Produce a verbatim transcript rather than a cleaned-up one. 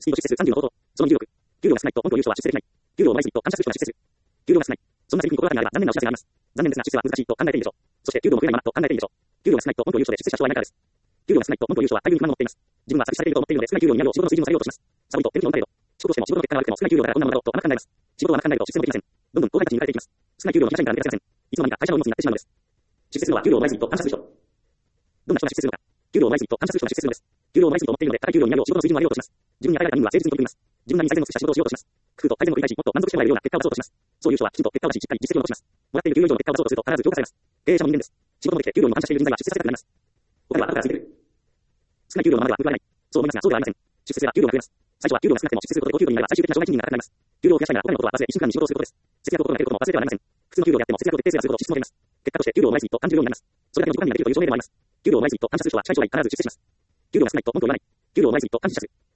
スピード出世数さんじゅうの方法。そのにじゅうろく。給料が少ないと本当優勝は出世できない。給料を毎日と感謝する人が出世する。給料が少ない。そんなセリフに心当たりがあれば残念なお知らせがあります。残念ですが出世は難しいと考えていいでしょう。そして給料も増えないままと考えていいでしょう。給料が少ないと本当優勝で出世した人はいないからです。給料が少ないと本当優勝は大量に不満を持っています。自分は詐欺されていると思っているので少ない給料になるよう仕事の水準を下げようとします。サボりと天気を持たれど。仕事としても仕事の結果が悪くても少ない給料だからこんなものだろうとあまり考えます。仕事を甘く考えると出世もできません。どんどん後輩たちに言われていきます。少ない給料の会社員から抜け出せません。いつの間にか会社の荷物になってしまうのです。出世するのは給料を毎日と感謝する人。どんな人が出世するのか。給料を毎日と感謝する人が出世するのです。給料を毎日と思っているので高い給料になるよう仕事の水準を上げようとします。自分に与えられた任務は誠実に取り組みます。自分なりに最善を尽くした仕事をしようとします。工夫と改善を繰り返しもっと満足してもらえるような結果を出そうとします。そういう人はきちんと結果を出ししっかり実績を残します。もらっている給料以上の結果を出そうとすると必ず評価されます。経営者も人間です。仕事もできて給料にも感謝している人材は出世させたくなります。他では後からついてくる。少ない給料のままでは報われない。そう思いますが、そうではありません。出世すれば給料が増えます。最初は給料が少なくても出世することで高給料になれば最終的な障害賃金が高くなります。給料を増やしたいなら他のことは忘れ、一週間に仕事をすることです。節約を心がけることも忘れてはなりません。普通の給料であっても節約を徹底すればするほど支出も減ります。結果として給料を毎日と感じるようになります。それだけの時間になれるという証明でもあります。給料を毎日と感謝する人は近い将来必ず出世します。給料が少ないと文句を言わない。給料を毎日と感謝する。